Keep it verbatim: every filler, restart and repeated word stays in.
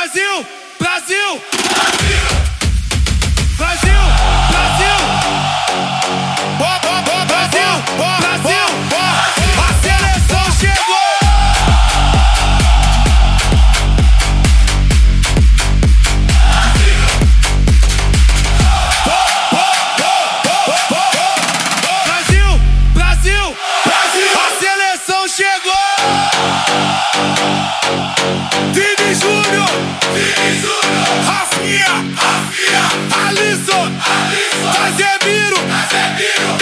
Brasil, Brasil, Brasil, Brasil, Brasil, Brasil, Brasil, a seleção chegou. Brasil, Brasil, Brasil, a seleção chegou. Vini Júnior, Vini Júnior, Rafinha, Rafinha, Alisson, Alisson, Casemiro, Casemiro.